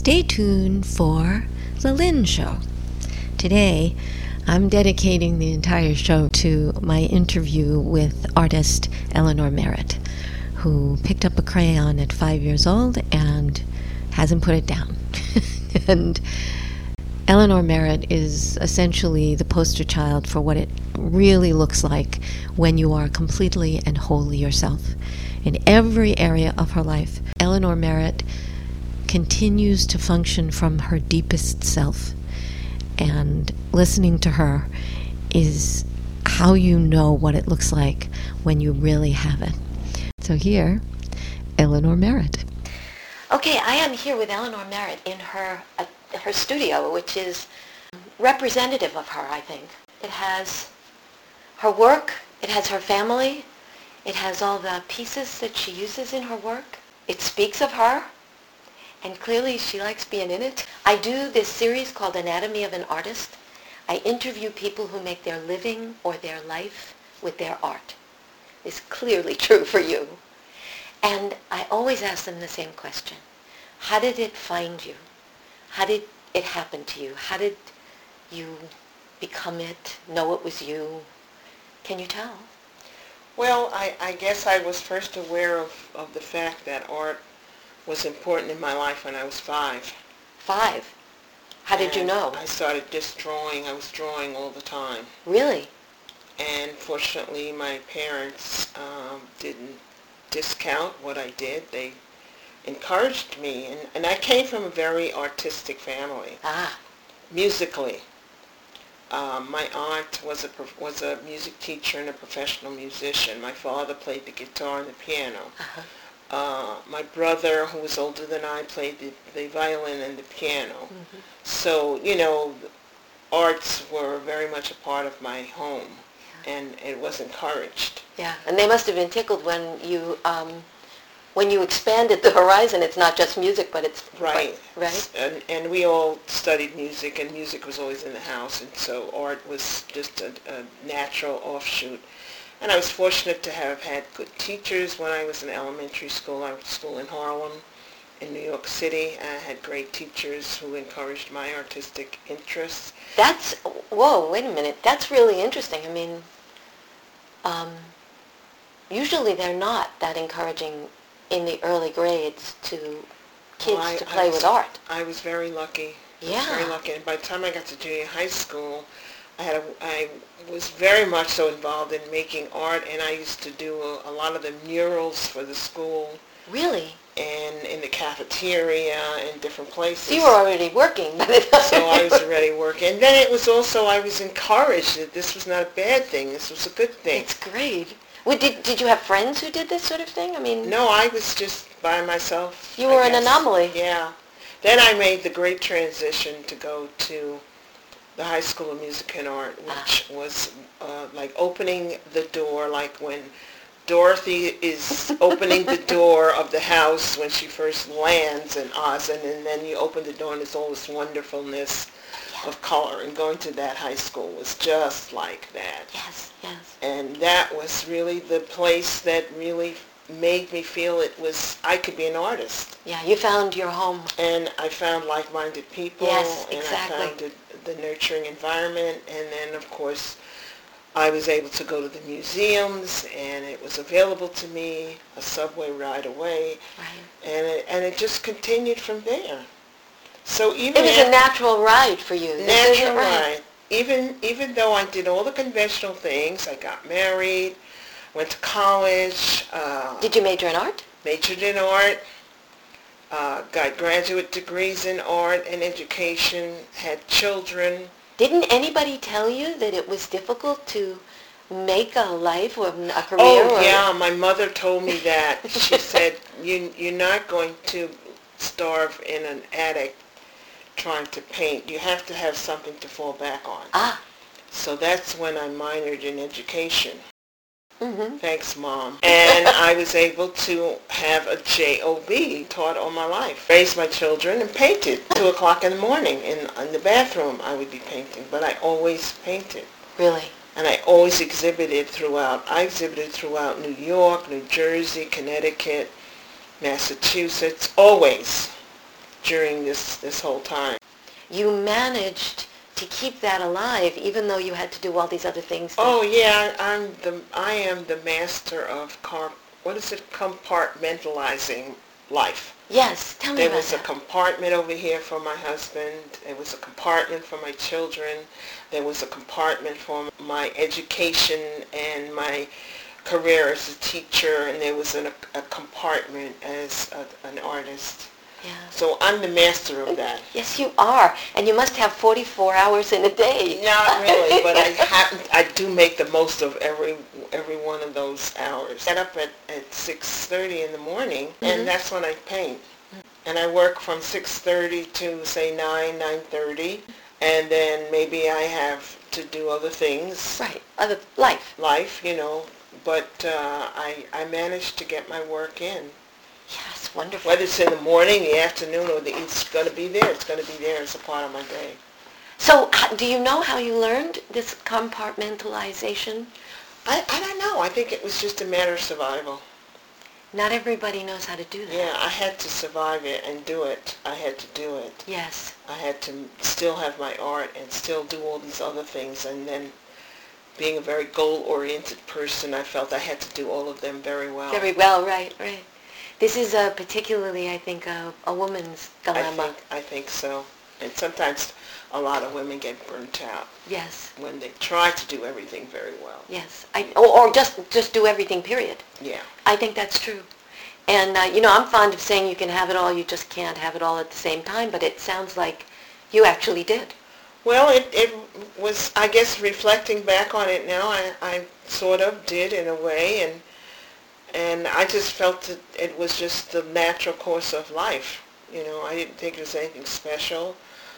Stay tuned for The Lynn Show. Today, I'm dedicating the entire show to my interview with artist Eleanor Merritt, who picked up a crayon at 5 years old and hasn't put it down. And Eleanor Merritt is essentially the poster child for what it really looks like when you are completely and wholly yourself. In every area of her life, Eleanor Merritt continues to function from her deepest self. And listening to her is how you know what it looks like when you really have it. So here, Eleanor Merritt. Okay, I am here with Eleanor Merritt in her studio, which is representative of her, I think. It has her work, it has her family, it has all the pieces that she uses in her work. It speaks of her, and clearly she likes being in it. I do this series called Anatomy of an Artist. I interview people who make their living or their life with their art. It's clearly true for you. And I always ask them the same question. How did it find you? How did it happen to you? How did you become it, know it was you? Can you tell? Well, I guess I was first aware of the fact that art was important in my life when I was 5. 5? How did you know? I started just drawing. I was drawing all the time. Really? And fortunately, my parents didn't discount what I did. They encouraged me. And I came from a very artistic family. Musically. My aunt was a music teacher and a professional musician. My father played the guitar and the piano. My brother, who was older than I, played the violin and the piano. Mm-hmm. So, arts were very much a part of my home, and it was encouraged. Yeah, and they must have been tickled when you expanded the horizon. It's not just music, but it's... Right. Right? And we all studied music, and music was always in the house, and so art was just a natural offshoot. And I was fortunate to have had good teachers when I was in elementary school. I went to school in Harlem, in New York City. I had great teachers who encouraged my artistic interests. Whoa, wait a minute. That's really interesting. I mean, usually they're not that encouraging in the early grades to kids to play with art. I was very lucky. Yeah. I was very lucky. And by the time I got to junior high school, I was very much so involved in making art, and I used to do a lot of the murals for the school. Really? And in the cafeteria and different places. So you were already working by the time. So I was already working. And then it was also, I was encouraged that this was not a bad thing. This was a good thing. It's great. Well, did you have friends who did this sort of thing? I mean... No, I was just by myself. You were an anomaly. Yeah. Then I made the great transition to go to the High School of Music and Art, which was like opening the door, like when Dorothy is opening the door of the house when she first lands in Oz, and then you open the door and it's all this wonderfulness of color. And going to that high school was just like that. Yes, yes. And that was really the place that really made me feel I could be an artist. Yeah, you found your home. And I found like-minded people. Yes, exactly. And I found the nurturing environment. And then, of course, I was able to go to the museums, and it was available to me, a subway ride away. Right. And it just continued from there. So even it was a natural ride for you. Natural ride. Even though I did all the conventional things, I got married, went to college. Did you major in art? Majored in art. Got graduate degrees in art and education. Had children. Didn't anybody tell you that it was difficult to make a life or a career? Oh, yeah. My mother told me that. She said, you're not going to starve in an attic trying to paint. You have to have something to fall back on. So that's when I minored in education. Mm-hmm. Thanks, Mom. And I was able to have a job taught all my life. Raised my children and painted. 2 o'clock in the morning in the bathroom I would be painting. But I always painted. Really? And I always exhibited throughout. I exhibited throughout New York, New Jersey, Connecticut, Massachusetts. Always. during this whole time. You managed to keep that alive, even though you had to do all these other things. Oh yeah, I am the master of compartmentalizing life. Yes, tell me There about was a that. compartment over here for my husband. There was a compartment for my children. There was a compartment for my education and my career as a teacher, and there was a compartment as an artist. Yeah. So I'm the master of that. Yes, you are, and you must have 44 hours in a day. Not really, but I do make the most of every one of those hours. Get up at 6:30 in the morning, and that's when I paint. And I work from 6:30 to say 9:30, and then maybe I have to do other things. Right, other life. Life, but I managed to get my work in. Yes, wonderful. Whether it's in the morning, the afternoon, or it's going to be there. It's going to be there as a part of my day. So do you know how you learned this compartmentalization? I don't know. I think it was just a matter of survival. Not everybody knows how to do that. Yeah, I had to survive it and do it. I had to do it. Yes. I had to still have my art and still do all these other things. And then being a very goal-oriented person, I felt I had to do all of them very well. Very well, right. This is particularly, I think, a woman's dilemma. I think so. And sometimes a lot of women get burnt out. Yes. When they try to do everything very well. Yes. Or just do everything, period. Yeah. I think that's true. And, I'm fond of saying you can have it all, you just can't have it all at the same time, but it sounds like you actually did. Well, it was, I guess, reflecting back on it now, I sort of did in a way, and I just felt that it was just the natural course of life. I didn't think it was anything special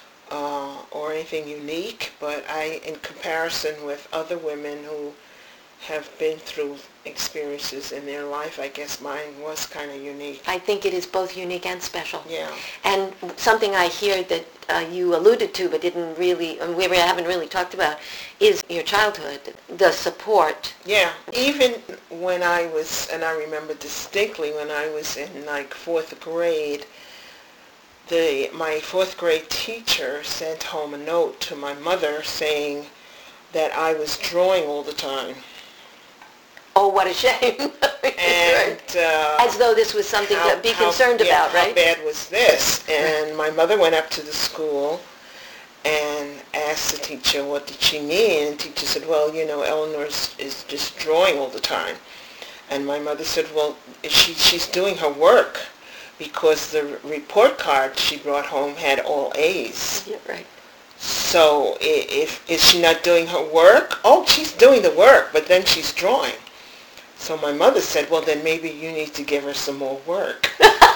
or anything unique, but in comparison with other women who have been through experiences in their life, I guess mine was kind of unique. I think it is both unique and special. Yeah. And something I hear that you alluded to but didn't really, and we haven't really talked about, is your childhood, the support. Yeah. Even when I was, and I remember distinctly when I was in like 4th grade, my 4th grade teacher sent home a note to my mother saying that I was drawing all the time. Oh, what a shame. And as though this was something to be concerned about, right? How bad was this? And my mother went up to the school and asked the teacher what did she mean. And the teacher said, well, Eleanor is just drawing all the time. And my mother said, well, she's doing her work, because the report card she brought home had all A's. Yeah, right. So is she not doing her work? Oh, she's doing the work, but then she's drawing. So my mother said, well, then maybe you need to give her some more work.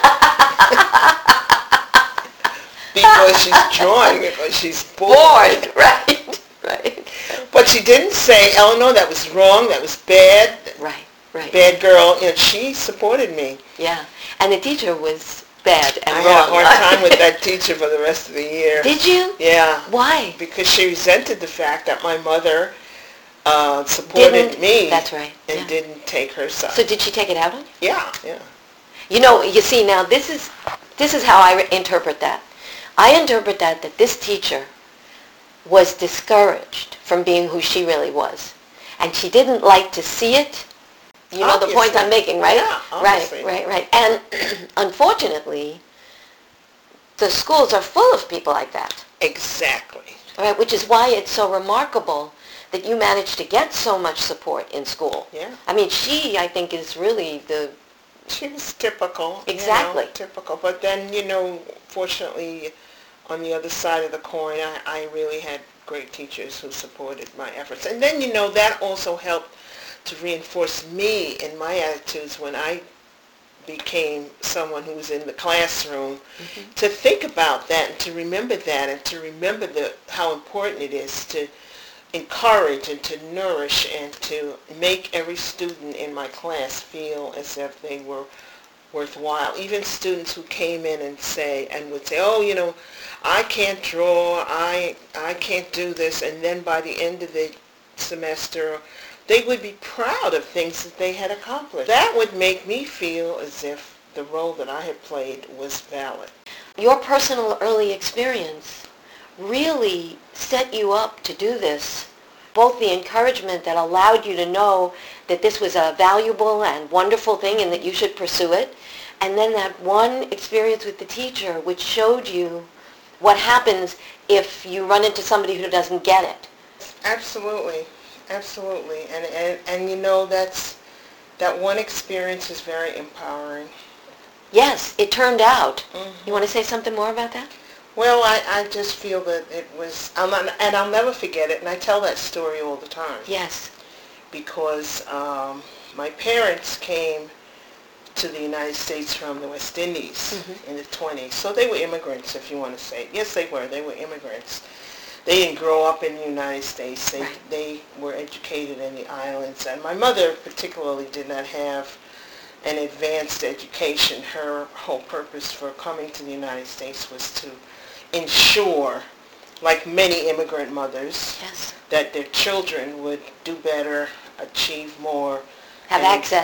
Because she's drawing, because she's bored. Right. But she didn't say, Eleanor, that was wrong, that was bad. Right. Bad girl. She supported me. Yeah. And the teacher was bad and wrong. I had a hard time with that teacher for the rest of the year. Did you? Yeah. Why? Because she resented the fact that my mother supported me. That's right. And didn't take her side. So did she take it out on you? Yeah. You see, now this is how I interpret that. I interpret that this teacher was discouraged from being who she really was. And she didn't like to see it. You know the point I'm making, right? Yeah, obviously. Right. And unfortunately, the schools are full of people like that. Exactly. Right, which is why it's so remarkable that you managed to get so much support in school. Yeah. I mean, I think, is really She was typical. Exactly. Typical. But then, fortunately, on the other side of the coin, I really had great teachers who supported my efforts. And then, that also helped to reinforce me in my attitudes when I became someone who was in the classroom, to think about that and to remember that and to remember how important it is to encourage and to nourish and to make every student in my class feel as if they were worthwhile. Even students who came in and would say, oh, I can't draw, I can't do this, and then by the end of the semester, they would be proud of things that they had accomplished. That would make me feel as if the role that I had played was valid. your personal early experience really set you up to do this. Both the encouragement that allowed you to know that this was a valuable and wonderful thing and that you should pursue it, and then that one experience with the teacher which showed you what happens if you run into somebody who doesn't get it. Absolutely, absolutely. And you know, that one experience is very empowering. Yes, it turned out. Mm-hmm. You want to say something more about that? Well, I just feel that it was, and I'll never forget it, and I tell that story all the time. Yes. Because my parents came to the United States from the West Indies in the 20s. So they were immigrants, if you want to say. Yes, they were. They were immigrants. They didn't grow up in the United States. They were educated in the islands. And my mother particularly did not have an advanced education. Her whole purpose for coming to the United States was to ensure, like many immigrant mothers, yes, that their children would do better, achieve more, have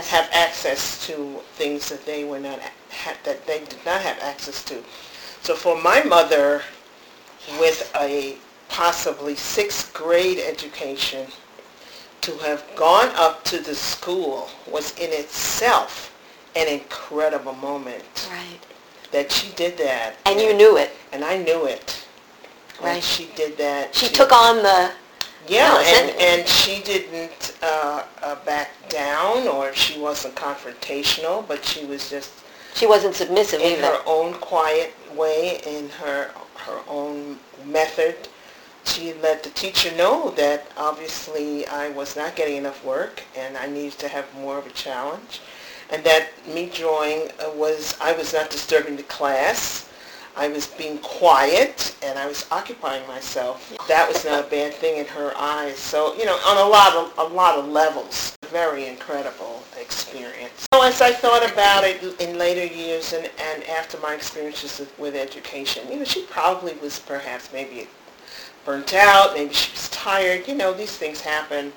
access to things that they were not that they did not have access to. So for my mother, yes, with a possibly 6th grade education, to have gone up to the school was in itself an incredible moment. Right. That she did that. And you knew it. And I knew it. Right. And she did that. She took on the... Yeah, and she didn't back down, or she wasn't confrontational, but she was just... She wasn't submissive in either. her own quiet way, in her own method. She let the teacher know that obviously I was not getting enough work and I needed to have more of a challenge. And that me drawing I was not disturbing the class. I was being quiet and I was occupying myself. That was not a bad thing in her eyes. So, you know, on a lot of levels, very incredible experience. So as I thought about it in later years and after my experiences with education, you know, she probably was perhaps maybe burnt out, maybe she was tired. You know, these things happen.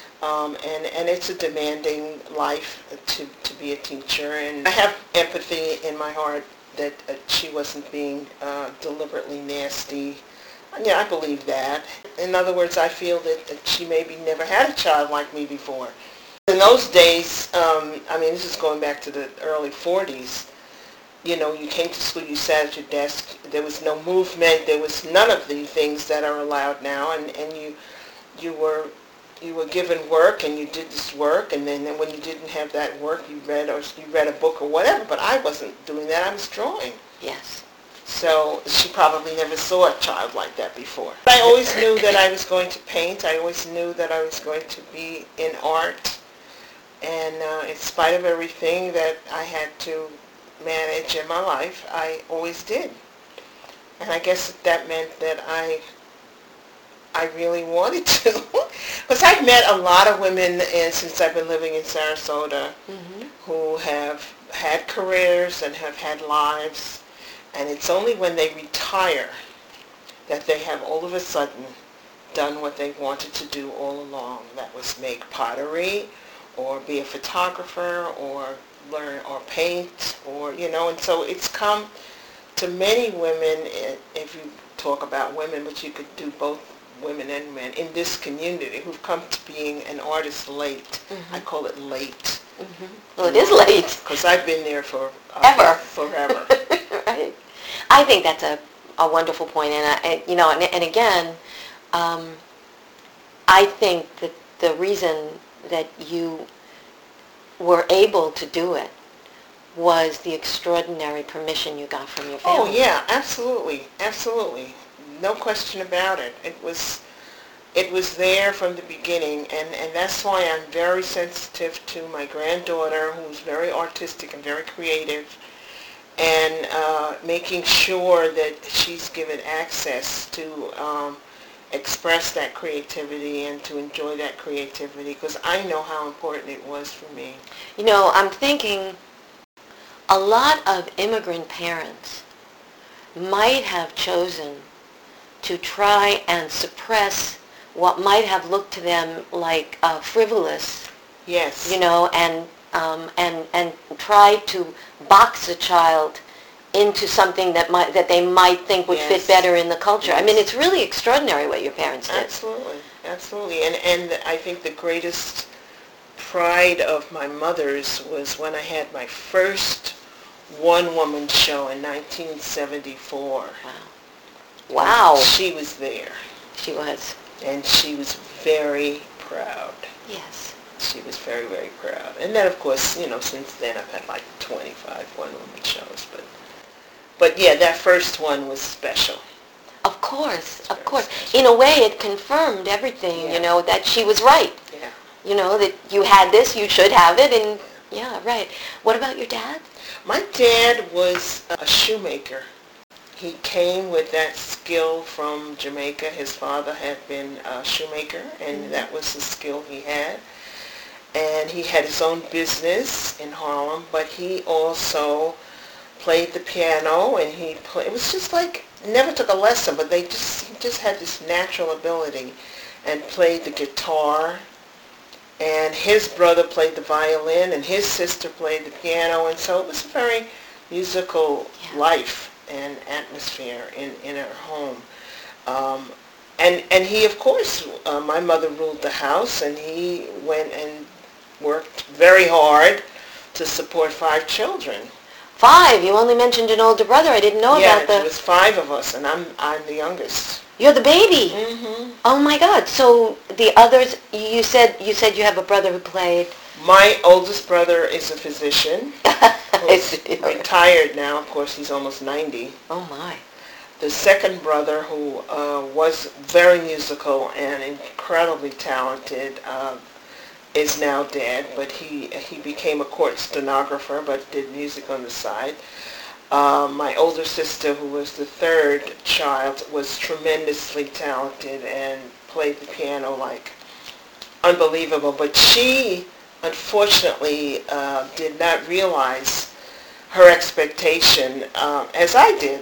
And it's a demanding life to be a teacher. And I have empathy in my heart that she wasn't being deliberately nasty. Yeah, I believe that. In other words, I feel that she maybe never had a child like me before. In those days, I mean, this is going back to the early 40s, you know, you came to school, you sat at your desk, there was no movement, there was none of the things that are allowed now, and you were given work and you did this work, and then when you didn't have that work, you read a book or whatever, but I wasn't doing that, I was drawing. Yes. So she probably never saw a child like that before. I always knew that I was going to paint. I always knew that I was going to be in art. And in spite of everything that I had to manage in my life, I always did. And I guess that meant that I really wanted to. Because I've met a lot of women since I've been living in Sarasota who have had careers and have had lives. And it's only when they retire that they have all of a sudden done what they wanted to do all along. That was make pottery or be a photographer or learn or paint or, you know. And so it's come to many women, if you talk about women, but you could do both women and men in this community who've come to being an artist late. I call it late. Well, it is late. Because I've been there for... forever. Right. I think that's a wonderful point, and you know, and again, I think that the reason that you were able to do it was the extraordinary permission you got from your family. Oh yeah, absolutely, absolutely, no question about it. It was there from the beginning, and that's why I'm very sensitive to my granddaughter, who's very artistic and very creative. And making sure that she's given access to express that creativity and to enjoy that creativity, because I know how important it was for me. You know, I'm thinking a lot of immigrant parents might have chosen to try and suppress what might have looked to them like frivolous. Yes. You know, and try to box a child into something that they might think would fit better in the culture. Yes. I mean, it's really extraordinary what your parents did. Absolutely, absolutely. And I think the greatest pride of my mother's was when I had my first one-woman show in 1974. Wow. She was there. She was. And she was very proud. Yes. She was very, very proud. And then, of course, you know, since then I've had like 25 one-woman shows. But yeah, that first one was special. Of course, of course. In a way, it confirmed everything, you know, that she was right. Yeah. You know, that you had this, you should have it, and yeah, right. What about your dad? My dad was a shoemaker. He came with that skill from Jamaica. His father had been a shoemaker, and that was the skill he had. And he had his own business in Harlem, but he also played the piano, and it was just like, never took a lesson, but he just had this natural ability, and played the guitar. And his brother played the violin, and his sister played the piano, and so it was a very musical life and atmosphere in our home. And he, of course, my mother ruled the house, and he went and worked very hard to support 5 children. 5? You only mentioned an older brother. I didn't know about Yeah, it was 5 of us, and I'm the youngest. You're the baby. Mm-hmm. Oh my God! So the others, you said you have a brother who played. My oldest brother is a physician. Who's retired now. Of course, he's almost 90. Oh my! The second brother, who was very musical and incredibly talented, is now dead. But he became a court stenographer, but did music on the side. My older sister, who was the third child, was tremendously talented and played the piano like unbelievable. But she, unfortunately, did not realize her expectation as I did.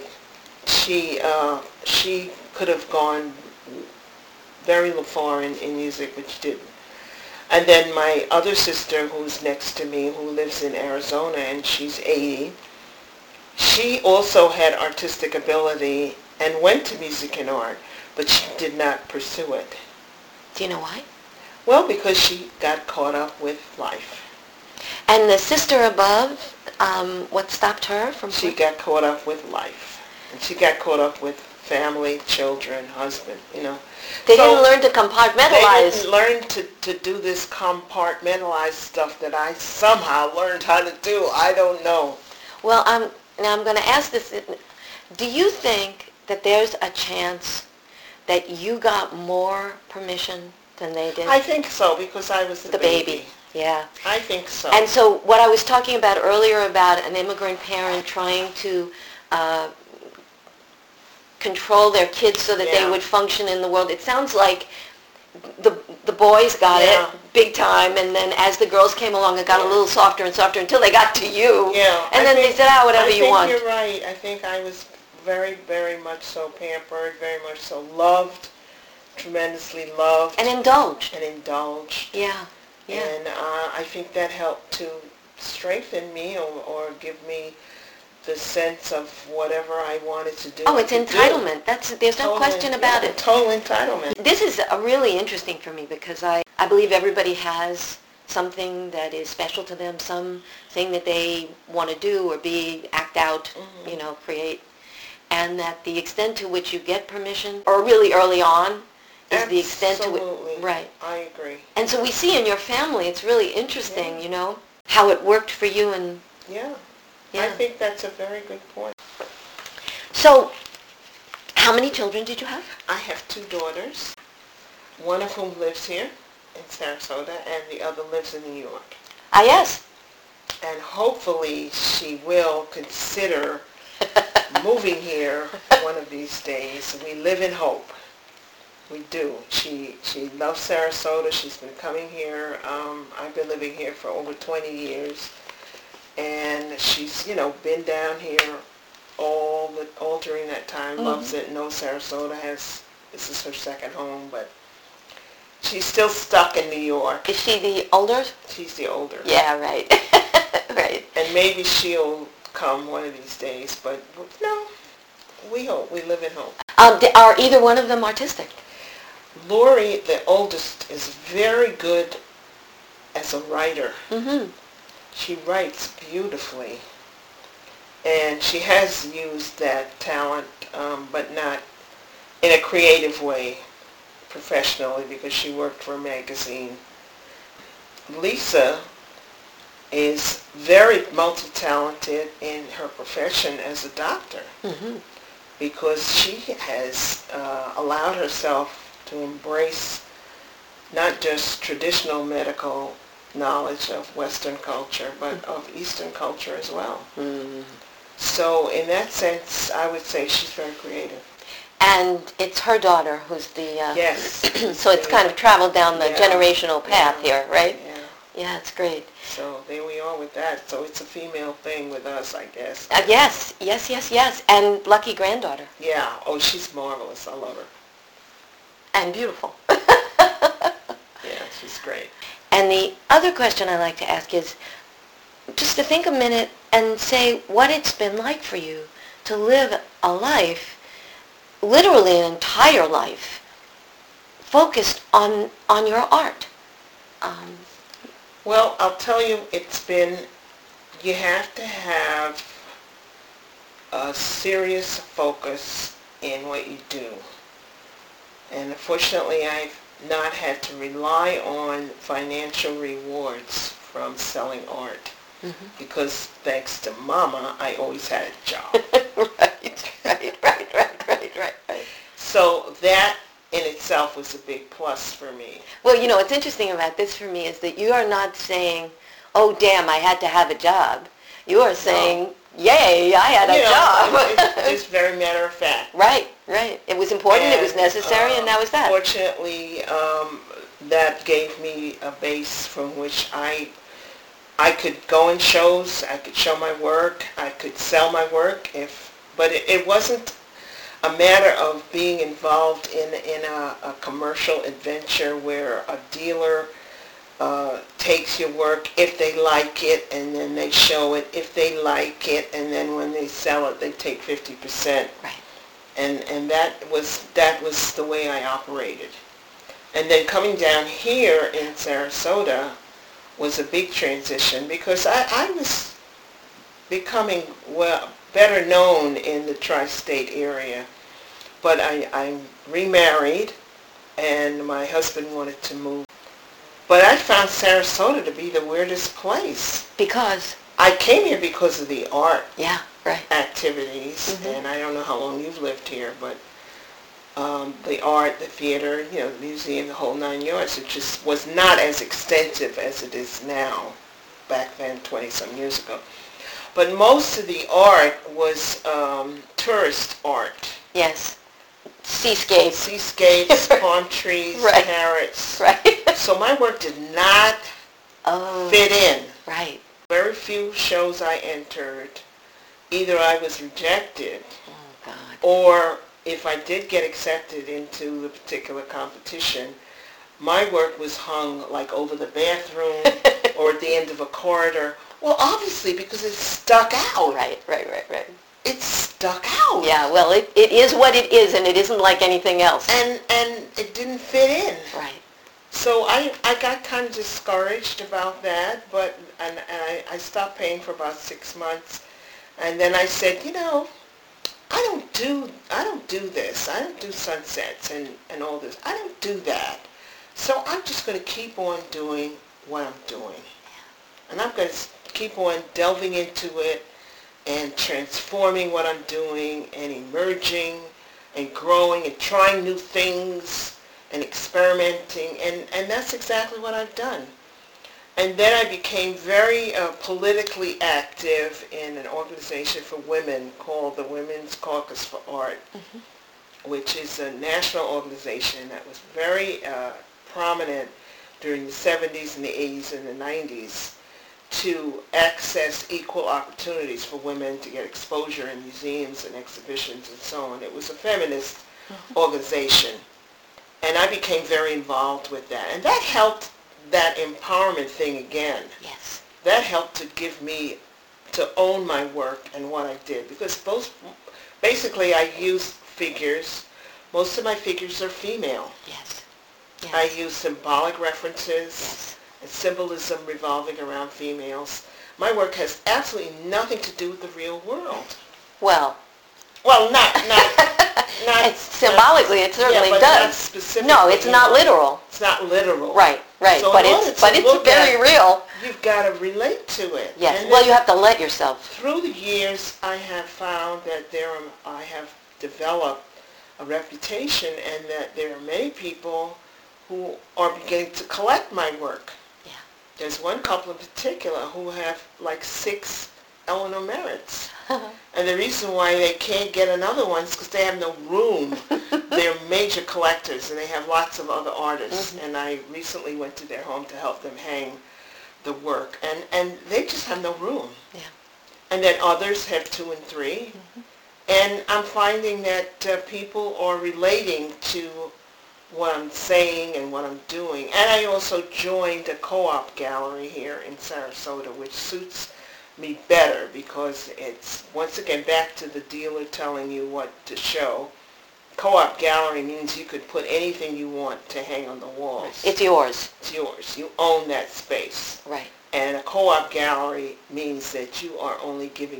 She could have gone very far in music, but she didn't. And then my other sister, who's next to me, who lives in Arizona, and she's 80, she also had artistic ability and went to music and art, but she did not pursue it. Do you know why? Well, because she got caught up with life. And the sister above, what stopped her from... She got caught up with life. And she got caught up with family, children, husband, you know. They didn't learn to compartmentalize. They didn't learn to do this compartmentalized stuff that I somehow learned how to do. I don't know. Well, now I'm going to ask this. Do you think that there's a chance that you got more permission than they did? I think so, because I was the baby. Yeah. I think so. And so what I was talking about earlier about an immigrant parent trying to control their kids so that they would function in the world, it sounds like the boys got it big time, and then as the girls came along, it got a little softer and softer until they got to you. Yeah. And then they said, whatever you want. I think you're right. I think I was very, very much so pampered, very much so loved, tremendously loved. And indulged. Yeah. Yeah. And I think that helped to strengthen me or give me the sense of whatever I wanted to do. Oh, it's entitlement. There's no question about it. Total entitlement. This is really interesting for me because I believe everybody has something that is special to them, something that they want to do or act out, create. And that the extent to which you get permission, or really early on, is the extent to which... Right. I agree. And so we see in your family, it's really interesting, how it worked for you and... Yeah. I think that's a very good point. So, how many children did you have? I have 2 daughters, one of whom lives here in Sarasota, and the other lives in New York. Ah, yes. And hopefully she will consider moving here one of these days. We live in hope. We do. She loves Sarasota. She's been coming here. I've been living here for over 20 years. And she's, been down here all during that time, loves it, knows Sarasota this is her second home, but she's still stuck in New York. Is she the older? She's the older. Yeah, right. Right. And maybe she'll come one of these days, but no, we hope. We live in hope. Are either one of them artistic? Lori, the oldest, is very good as a writer. Mm-hmm. She writes beautifully, and she has used that talent, but not in a creative way, professionally, because she worked for a magazine. Lisa is very multi-talented in her profession as a doctor, Mm-hmm. because she has allowed herself to embrace not just traditional medical knowledge of Western culture, but of Eastern culture as well. Mm. So in that sense, I would say she's very creative. And it's her daughter who's the... Yes. So it's kind of traveled down the Yeah. generational path Yeah. here, right? Yeah. Yeah, it's great. So there we are with that. So it's a female thing with us, I guess. Yes. And lucky granddaughter. Yeah. Oh, she's marvelous. I love her. And beautiful. Yeah, she's great. And the other question I like to ask is just to think a minute and say what it's been like for you to live a life, literally an entire life, focused on your art. Well, I'll tell you, you have to have a serious focus in what you do. And unfortunately, I've not had to rely on financial rewards from selling art. Mm-hmm. Because thanks to Mama, I always had a job. Right. So that in itself was a big plus for me. Well, what's interesting about this for me is that you are not saying, oh, damn, I had to have a job. You are saying, yay, I had a job. It's just very matter of fact. Right. It was important, And, it was necessary, and that was that. Fortunately, that gave me a base from which I could go in shows, I could show my work, I could sell my work, but it wasn't a matter of being involved in a commercial adventure where a dealer takes your work if they like it, and then they show it if they like it, and then when they sell it, they take 50%. Right. And that was the way I operated. And then coming down here in Sarasota was a big transition because I was becoming better known in the tri-state area. But I remarried, and my husband wanted to move. But I found Sarasota to be the weirdest place. Because? I came here because of the art activities, Mm-hmm. and I don't know how long you've lived here, but the art, the theater, the museum, the whole 9 yards, it just was not as extensive as it is now, back then, 20-some years ago. But most of the art was tourist art. Yes. Seascapes. Seascapes, palm trees, parrots. Right. So my work did not fit in. Right. Very few shows I entered, either I was rejected, or if I did get accepted into the particular competition, my work was hung like over the bathroom or at the end of a corridor. Well, obviously because it stuck out. Right. It stuck out. Yeah, well, it is what it is, and it isn't like anything else. And it didn't fit in. Right. So I got kind of discouraged about that, but and I stopped paying for about 6 months, and then I said, I don't do this. I don't do sunsets and all this. I don't do that. So I'm just going to keep on doing what I'm doing, and I'm going to keep on delving into it and transforming what I'm doing and emerging and growing and trying new things and experimenting, and that's exactly what I've done. And then I became very politically active in an organization for women called the Women's Caucus for Art, which is a national organization that was very prominent during the 70s and the 80s and the 90s to access equal opportunities for women to get exposure in museums and exhibitions and so on. It was a feminist organization. And I became very involved with that. And that helped that empowerment thing again. Yes. That helped to give me to own my work and what I did, because basically I use figures. Most of my figures are female. Yes. Yes. I use symbolic references. Yes. And symbolism revolving around females. My work has absolutely nothing to do with the real world. Well, not it's symbolically, it certainly but does. Not specifically. No, it's not literal. It's not literal. Right. So but it's very real. You've got to relate to it. Yes. Well, you have to let yourself. Through the years, I have found that I have developed a reputation, and that there are many people who are beginning to collect my work. Yeah. There's one couple in particular who have like 6 Eleanor Merritts. And the reason why they can't get another one is because they have no room. They're major collectors, and they have lots of other artists. Mm-hmm. And I recently went to their home to help them hang the work. And they just have no room. Yeah. And then others have 2 and 3. Mm-hmm. And I'm finding that people are relating to what I'm saying and what I'm doing. And I also joined a co-op gallery here in Sarasota, which suits me better, because it's, once again, back to the dealer telling you what to show. Co-op gallery means you could put anything you want to hang on the walls. It's yours. It's yours. You own that space. Right. And a co-op gallery means that you are only giving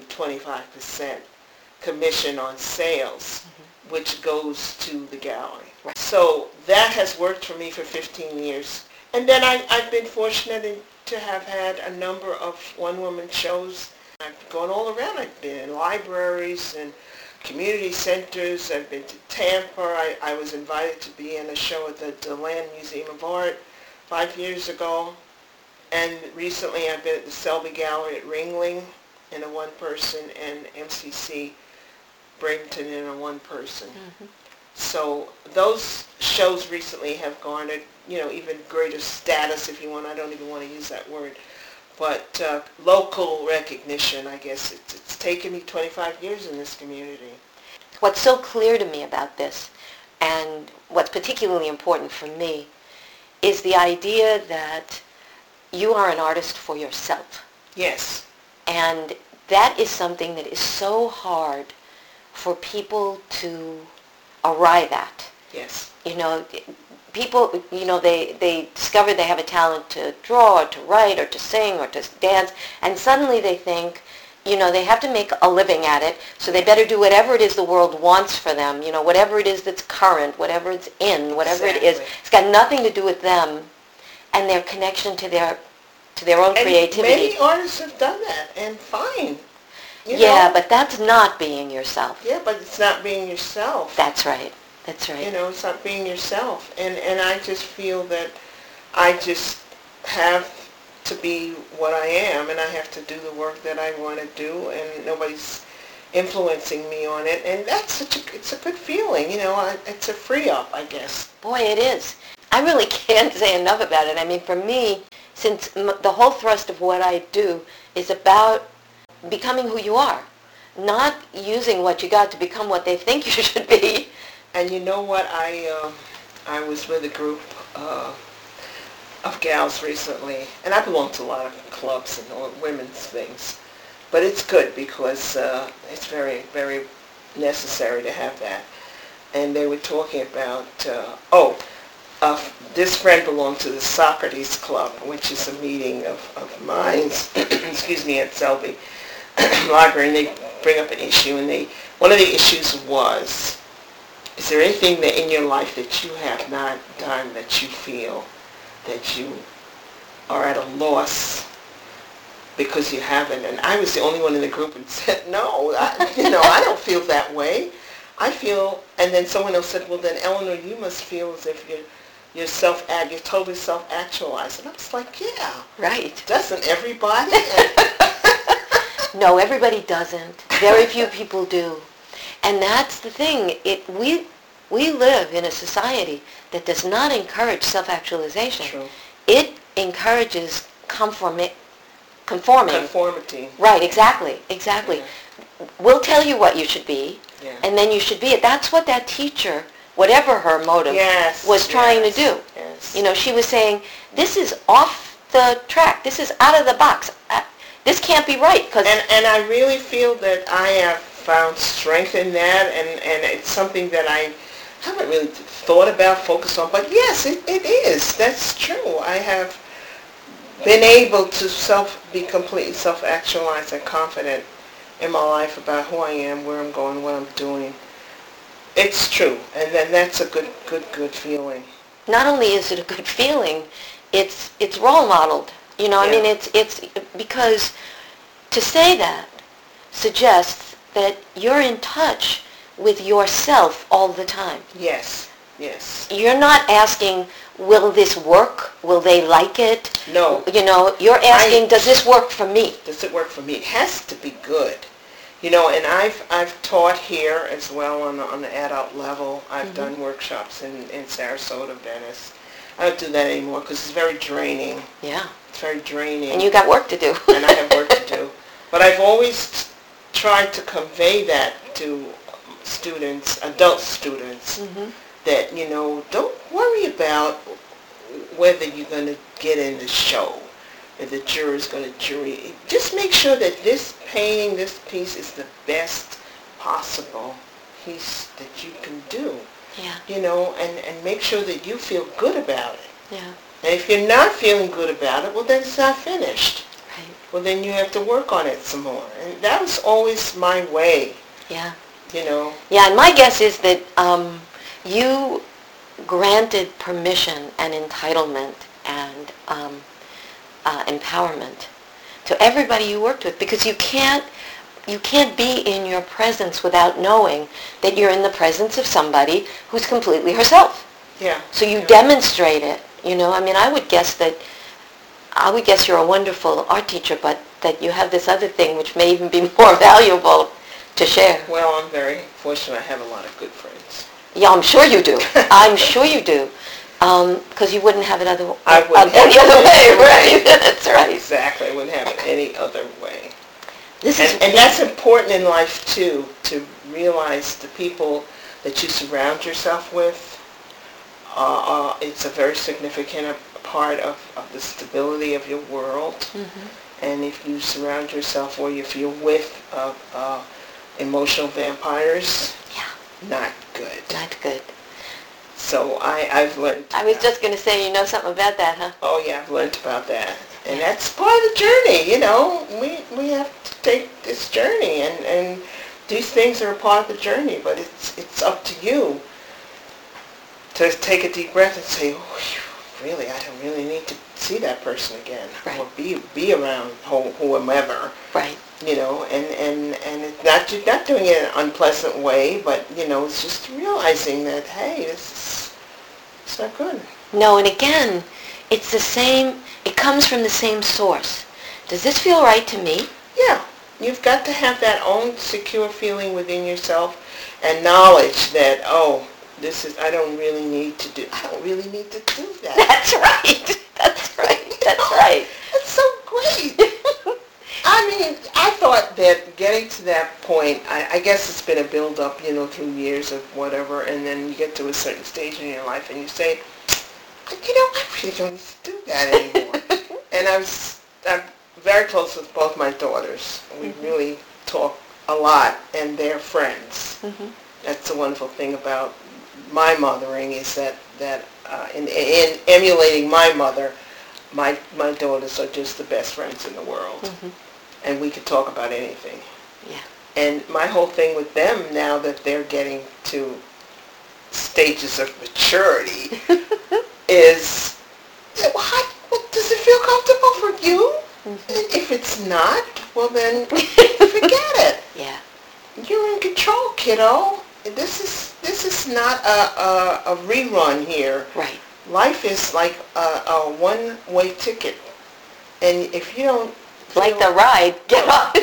25% commission on sales, mm-hmm. which goes to the gallery. Right. So that has worked for me for 15 years. And then I've been fortunate to have had a number of one-woman shows. I've gone all around. I've been in libraries and community centers. I've been to Tampa. I was invited to be in a show at the DeLand Museum of Art 5 years ago. And recently I've been at the Selby Gallery at Ringling in a one-person, and MCC Bradenton in a one-person. Mm-hmm. So those shows recently have garnered, even greater status, if you want. I don't even want to use that word. But local recognition, I guess. It's taken me 25 years in this community. What's so clear to me about this, and what's particularly important for me, is the idea that you are an artist for yourself. Yes. And that is something that is so hard for people to arrive at. Yes. People, they discover they have a talent to draw or to write or to sing or to dance, and suddenly they think, they have to make a living at it, so they better do whatever it is the world wants for them, whatever it is that's current, whatever it's in, whatever Exactly. it is. It's got nothing to do with them and their connection to their own creativity. Many artists have done that, and fine. But that's not being yourself. Yeah, but it's not being yourself. That's right. That's right. It's not being yourself. And I just feel that I just have to be what I am, and I have to do the work that I want to do, and nobody's influencing me on it. And that's it's a good feeling, it's a free up, I guess. Boy, it is. I really can't say enough about it. I mean, for me, since the whole thrust of what I do is about becoming who you are, not using what you got to become what they think you should be. And you know what? I was with a group of gals recently, and I belong to a lot of clubs and women's things, but it's good because it's very, very necessary to have that. And they were talking about, this friend belonged to the Socrates Club, which is a meeting of minds, excuse me, at Selby Library, and they bring up an issue, and one of the issues was, is there anything that in your life that you have not done that you feel that you are at a loss because you haven't? And I was the only one in the group who said, no, I don't feel that way. I feel, and then someone else said, well then Eleanor, you must feel as if you're totally self-actualized. And I was like, yeah. Right. Doesn't everybody? No, everybody doesn't. Very few people do. And that's the thing. We live in a society that does not encourage self-actualization. True. It encourages conforming. Conformity. Right, exactly. Yeah. We'll tell you what you should be, and then you should be it. That's what that teacher, whatever her motive, was trying to do. Yes. She was saying, this is off the track. This is out of the box. this can't be right. And I really feel that I have found strength in that, and it's something that I haven't really thought about, focused on, but yes, it is. That's true. I have been able to be completely self-actualized and confident in my life about who I am, where I'm going, what I'm doing. It's true, and then that's a good feeling. Not only is it a good feeling, it's role modeled. You know, I mean, it's because to say that suggests that you're in touch with yourself all the time. Yes. You're not asking, will this work? Will they like it? No. You know, you're asking, does this work for me? Does it work for me? It has to be good. You know, and I've taught here as well on the adult level. I've done workshops in Sarasota, Venice. I don't do that anymore because it's very draining. Yeah. It's very draining. And you got work to do. And I have work to do. But I've always tried to convey that to students, adult students, that, you know, don't worry about whether you're going to get in the show, if the jury's going to jury. Just make sure that this painting, this piece is the best possible piece that you can do. Yeah. You know, and make sure that you feel good about it. Yeah. And if you're not feeling good about it, well, then it's not finished. Right. Well, then you have to work on it some more. And that was always my way. Yeah. You know. Yeah, and my guess is that you granted permission and entitlement and empowerment to everybody you worked with, because you can't be in your presence without knowing that you're in the presence of somebody who's completely herself. Yeah. So you demonstrate it. You know, I mean, I would guess you're a wonderful art teacher, but that you have this other thing which may even be more valuable to share. Well, I'm very fortunate. I have a lot of good friends. Yeah, I'm sure you do. I'm sure you do. Because you wouldn't have it any other way, right? That's right. Exactly. I wouldn't have it any other way. And that's important in life, too, to realize the people that you surround yourself with. It's a very significant part of the stability of your world. And if you surround yourself, or if you're with emotional vampires, not good. Not good. So I've learned. I was just going to say, you know something about that, huh? Oh yeah, I've learned about that, and that's part of the journey. You know, we have to take this journey, and these things are a part of the journey. But it's up to you to take a deep breath and say, really, I don't really need to see that person again, or be around whomever. Right. You know, and it's not doing it in an unpleasant way, but you know, it's just realizing that, hey, it's not good. No, and again, it's the same. It comes from the same source. Does this feel right to me? Yeah. You've got to have that own secure feeling within yourself, and knowledge that, I don't really need to do that. That's right. That's right. That's right. It's so great. I mean, I thought that getting to that point, I guess it's been a build-up, you know, through years of whatever, and then you get to a certain stage in your life and you say, you know, I really don't need to do that anymore. And I'm very close with both my daughters. We really talk a lot, and they're friends. That's the wonderful thing about my mothering, is that in emulating my mother, my daughters are just the best friends in the world. And we could talk about anything. Yeah. And my whole thing with them, now that they're getting to stages of maturity, is, does it feel comfortable for you? If it's not, well then forget it. Yeah. You're in control, kiddo. This is not a rerun here. Right. Life is like a one-way ticket, and if you don't like the ride, get off.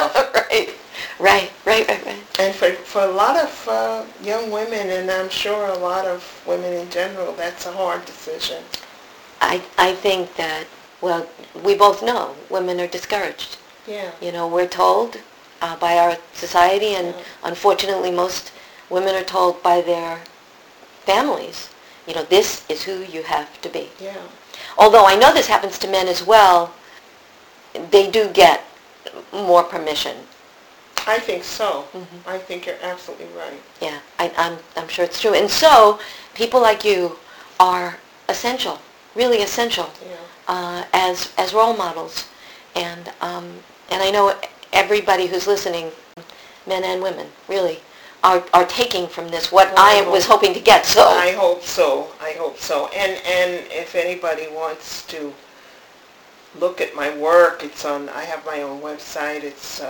Right. And for a lot of young women, and I'm sure a lot of women in general, that's a hard decision. I think that, well, we both know women are discouraged. Yeah. You know, we're told by our society, and unfortunately most women are told by their families, you know, this is who you have to be. Yeah. Although I know this happens to men as well, they do get more permission. I think so. Mm-hmm. I think you're absolutely right. Yeah, I'm sure it's true. And so people like you are essential, really essential, as role models. And I know everybody who's listening, men and women, really, are taking from this what I was hoping to get. So I hope so. And if anybody wants to look at my work, I have my own website. It's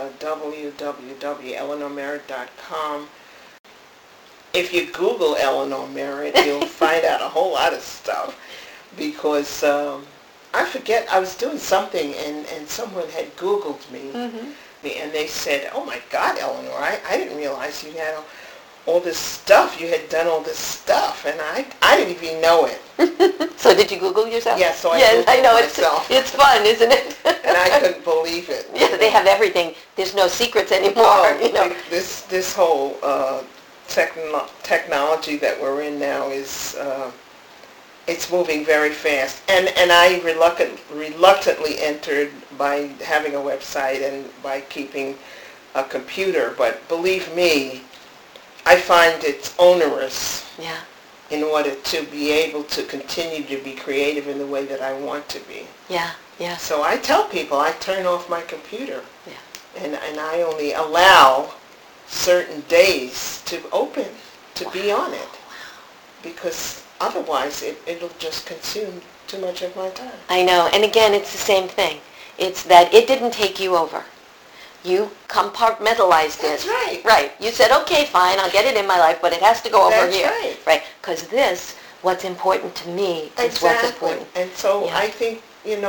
www.eleanormerritt.com. If you Google Eleanor Merritt, you'll find out a whole lot of stuff, because I forget, I was doing something and someone had Googled me, and they said, "Oh my God, Eleanor, I didn't realize you had all this stuff. You had done all this stuff," and I didn't even know it. So did you Google yourself? Yeah, so I Googled myself. It's fun, isn't it? And I couldn't believe it. Yeah, they have everything. There's no secrets anymore. This whole technology that we're in now is it's moving very fast, and I reluctantly entered by having a website and by keeping a computer, but believe me, I find it's onerous. Yeah. In order to be able to continue to be creative in the way that I want to be. Yeah, yeah. So I tell people I turn off my computer. Yeah. And I only allow certain days to open, to be on it. Because otherwise it'll just consume too much of my time. I know. And again, it's the same thing. It's that it didn't take you over. You compartmentalized it. That's right. Right. You said, okay, fine, I'll get it in my life, but it has to go over That's here. Right. Right. Because what's important to me is what's important. And so I think,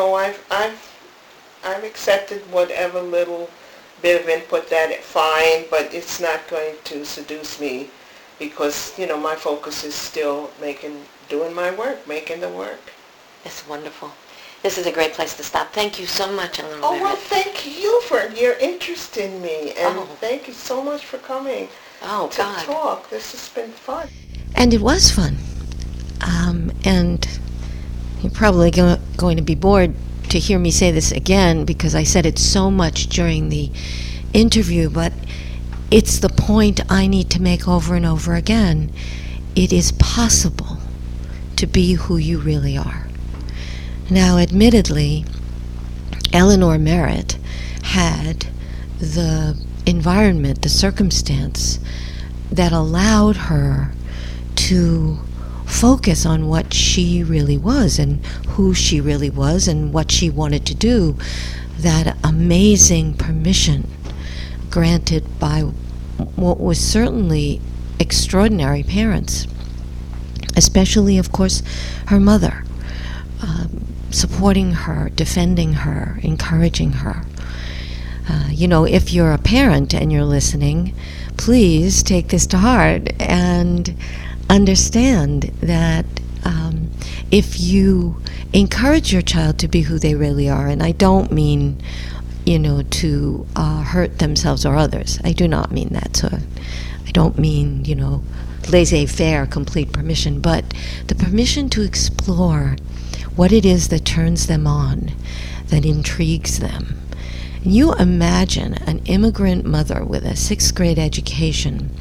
I've accepted whatever little bit of input fine, but it's not going to seduce me, because, my focus is still doing my work, making the work. It's wonderful. This is a great place to stop. Thank you so much, Eleanor. Oh, well, thank you for your interest in me, and thank you so much for coming to talk. This has been fun. And it was fun. And you're probably going to be bored to hear me say this again, because I said it so much during the interview, but it's the point I need to make over and over again. It is possible to be who you really are. Now, admittedly, Eleanor Merritt had the environment, the circumstance that allowed her to focus on what she really was and who she really was and what she wanted to do. That amazing permission granted by what was certainly extraordinary parents, especially, of course, her mother. Supporting her, defending her, encouraging her. If you're a parent and you're listening, please take this to heart and understand that if you encourage your child to be who they really are, and I don't mean, to hurt themselves or others. I do not mean that. So I don't mean, laissez-faire, complete permission, but the permission to explore what it is that turns them on, that intrigues them. And you imagine an immigrant mother with a 6th grade education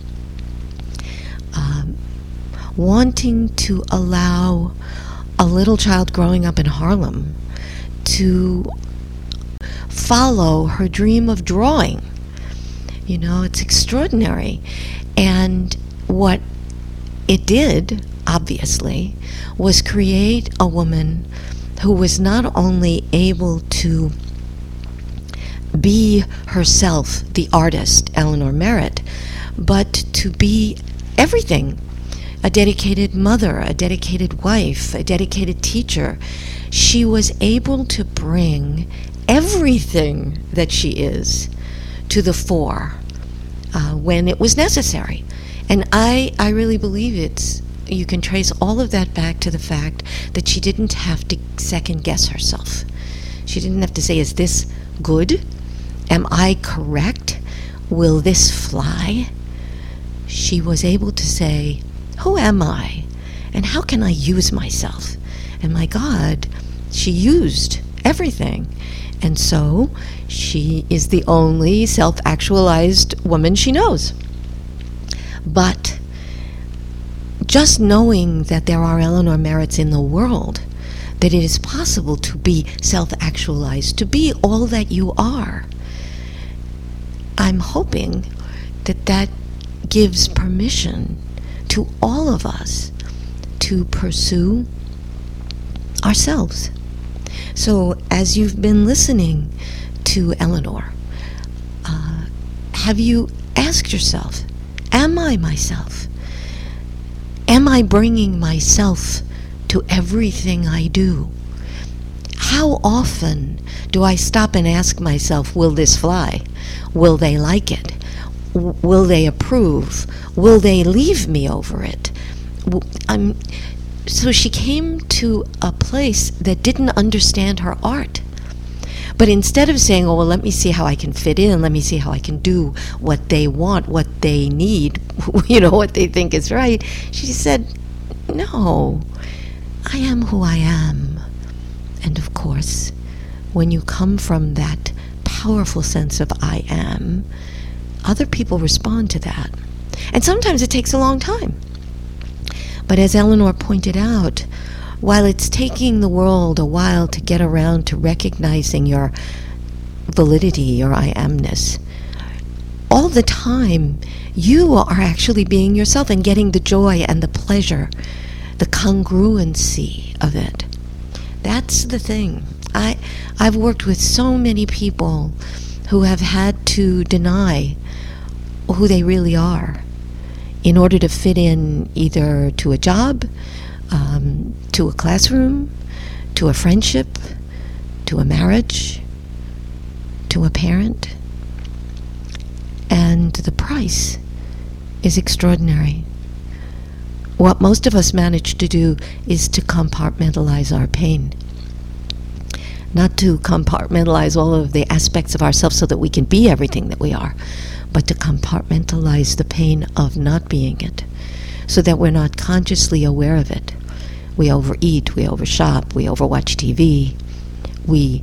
wanting to allow a little child growing up in Harlem to follow her dream of drawing. It's extraordinary. And what it did, obviously, was create a woman who was not only able to be herself, the artist, Eleanor Merritt, but to be everything. A dedicated mother, a dedicated wife, a dedicated teacher. She was able to bring everything that she is to the fore when it was necessary. And I really believe you can trace all of that back to the fact that she didn't have to second guess herself. She didn't have to say, is this good? Am I correct? Will this fly? She was able to say, who am I? And how can I use myself? And my God, she used everything. And so she is the only self-actualized woman she knows. But just knowing that there are Eleanor Merritts in the world, that it is possible to be self-actualized, to be all that you are, I'm hoping that that gives permission to all of us to pursue ourselves. So as you've been listening to Eleanor, have you asked yourself, am I myself? Am I bringing myself to everything I do? How often do I stop and ask myself, will this fly? Will they like it? Will they approve? Will they leave me over it? So she came to a place that didn't understand her art. But instead of saying, oh, well, let me see how I can fit in, let me see how I can do what they want, what they need, what they think is right, she said, no, I am who I am. And of course, when you come from that powerful sense of I am, other people respond to that. And sometimes it takes a long time. But as Eleanor pointed out, while it's taking the world a while to get around to recognizing your validity, your I amness, all the time you are actually being yourself and getting the joy and the pleasure, the congruency of it. That's the thing. I've worked with so many people who have had to deny who they really are in order to fit in either to a job, to a classroom, to a friendship, to a marriage, to a parent. And the price is extraordinary. What most of us manage to do is to compartmentalize our pain. Not to compartmentalize all of the aspects of ourselves so that we can be everything that we are, but to compartmentalize the pain of not being it, so that we're not consciously aware of it. We overeat, we overshop, we overwatch TV, we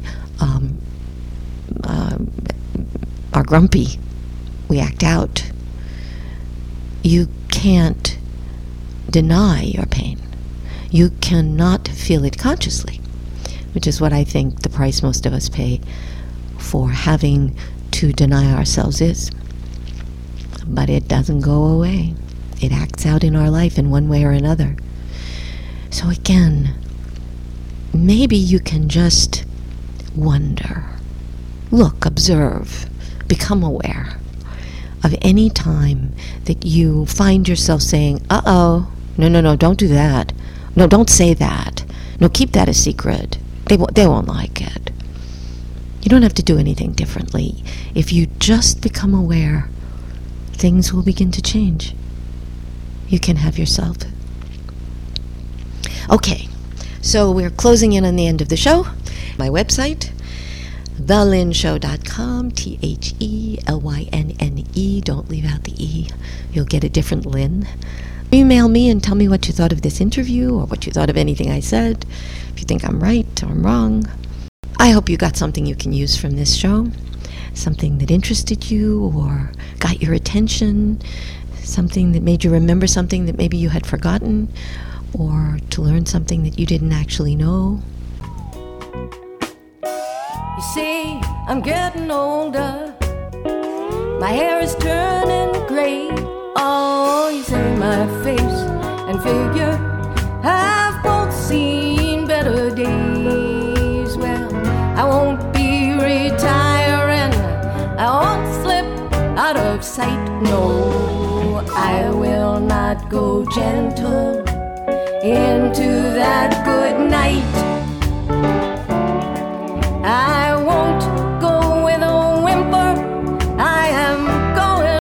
are grumpy, we act out. You can't deny your pain. You cannot feel it consciously, which is what I think the price most of us pay for having to deny ourselves is. But it doesn't go away. It acts out in our life in one way or another. So again, maybe you can just wonder, look, observe, become aware of any time that you find yourself saying, uh-oh, no, don't do that. No, don't say that. No, keep that a secret. They won't like it. You don't have to do anything differently. If you just become aware, things will begin to change. You can have yourself. Okay, so we're closing in on the end of the show. My website, thelynnShow.com, TheLynne. Don't leave out the E. You'll get a different Lynn. Email me and tell me what you thought of this interview or what you thought of anything I said. If you think I'm right or I'm wrong. I hope you got something you can use from this show. Something that interested you or got your attention. Something that made you remember something that maybe you had forgotten. Or to learn something that you didn't actually know. You see, I'm getting older. My hair is turning gray. Oh, you say my face and figure have both seen better days. Well, I won't be retiring. I won't slip out of sight. No, I will not go gentle into that good night.